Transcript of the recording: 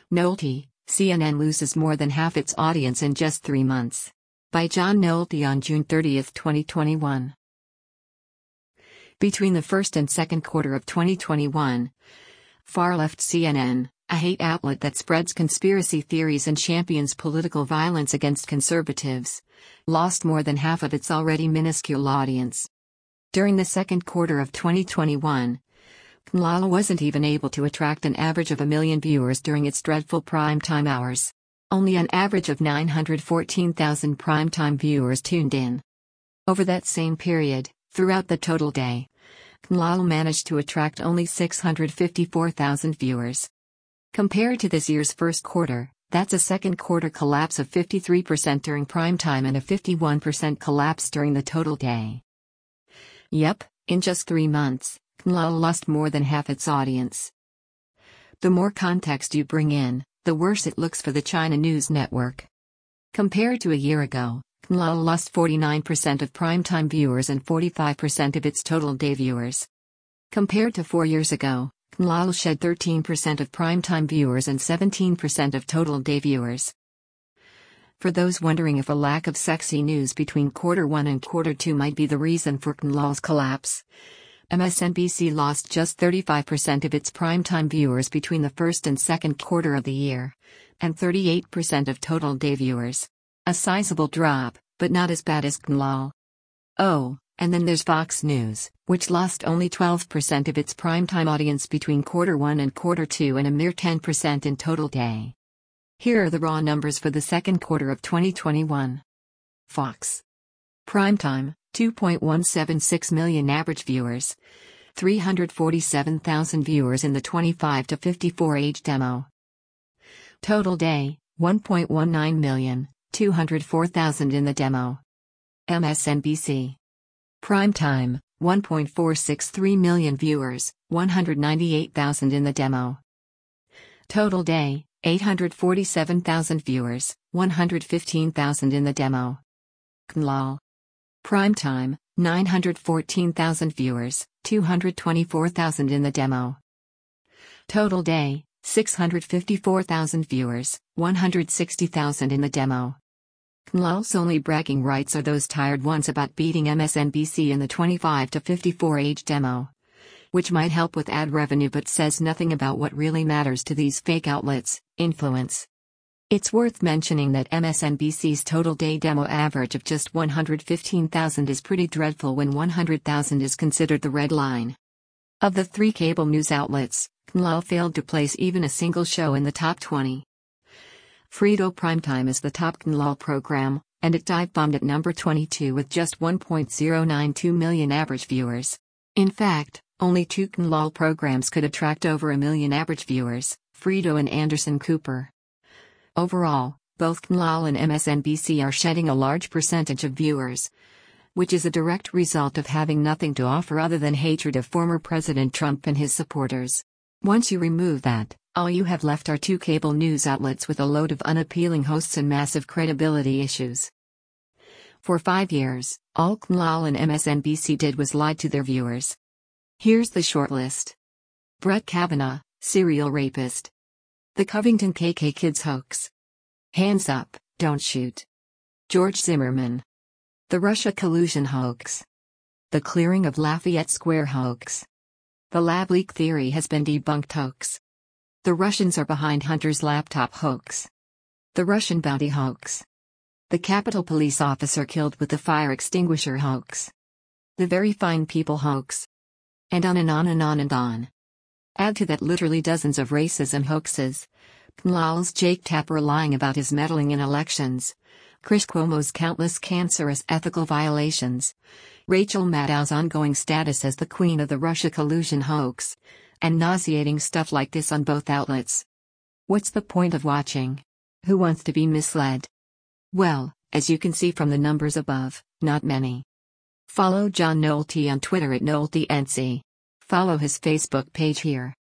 Nolte, CNN loses more than half its audience in just 3 months. By John Nolte on June 30, 2021. Between the first and second quarter of 2021, far-left CNN, a hate outlet that spreads conspiracy theories and champions political violence against conservatives, lost more than half of its already minuscule audience. During the second quarter of 2021, KNLAL wasn't even able to attract an average of 1 million viewers during its dreadful prime-time hours. Only an average of 914,000 prime-time viewers tuned in. Over that same period, throughout the total day, KNLAL managed to attract only 654,000 viewers. Compared to this year's first quarter, that's a second quarter collapse of 53% during prime time and a 51% collapse during the total day. Yep, in just 3 months, KNLAL lost more than half its audience. The more context you bring in, the worse it looks for the China News Network. Compared to a year ago, KNLAL lost 49% of primetime viewers and 45% of its total day viewers. Compared to 4 years ago, KNLAL shed 13% of primetime viewers and 17% of total day viewers. For those wondering if a lack of sexy news between quarter 1 and quarter 2 might be the reason for KNLAL's collapse, MSNBC lost just 35% of its primetime viewers between the first and second quarter of the year, and 38% of total day viewers. A sizable drop, but not as bad as KNLAL. Oh, and then there's Fox News, which lost only 12% of its primetime audience between quarter 1 and quarter 2 and a mere 10% in total day. Here are the raw numbers for the second quarter of 2021. Fox. Primetime, 2.176 million average viewers. 347,000 viewers in the 25 to 54 age demo. Total day, 1.19 million, 204,000 in the demo. MSNBC. Primetime, 1.463 million viewers, 198,000 in the demo. Total day, 847,000 viewers, 115,000 in the demo. KNLAL. Primetime, 914,000 viewers, 224,000 in the demo. Total day, 654,000 viewers, 160,000 in the demo. KNLAL's only bragging rights are those tired ones about beating MSNBC in the 25 to 54 age demo, which might help with ad revenue but says nothing about what really matters to these fake outlets: influence. It's worth mentioning that MSNBC's total day demo average of just 115,000 is pretty dreadful when 100,000 is considered the red line. Of the 3 cable news outlets, KNLAL failed to place even a single show in the top 20. Frito Primetime is the top KNLAL program, and it dive-bombed at number 22 with just 1.092 million average viewers. In fact, only 2 KNLAL programs could attract over 1 million average viewers, Frito and Anderson Cooper. Overall, both KNLAL and MSNBC are shedding a large percentage of viewers, which is a direct result of having nothing to offer other than hatred of former President Trump and his supporters. Once you remove that, all you have left are 2 cable news outlets with a load of unappealing hosts and massive credibility issues. For 5 years, all KNLAL and MSNBC did was lie to their viewers. Here's the short list. Brett Kavanaugh, serial rapist. The Covington KK Kids hoax. Hands up, don't shoot. George Zimmerman. The Russia collusion hoax. The clearing of Lafayette Square hoax. The lab leak theory has been debunked hoax. The Russians are behind Hunter's laptop hoax. The Russian bounty hoax. The Capitol Police officer killed with the fire extinguisher hoax. The very fine people hoax. And on and on and on and on. Add to that literally dozens of racism hoaxes. KNLAL's Jake Tapper lying about his meddling in elections. Chris Cuomo's countless cancerous ethical violations. Rachel Maddow's ongoing status as the queen of the Russia collusion hoax. And nauseating stuff like this on both outlets. What's the point of watching? Who wants to be misled? Well, as you can see from the numbers above, not many. Follow John Nolte on Twitter at NolteNC. Follow his Facebook page here.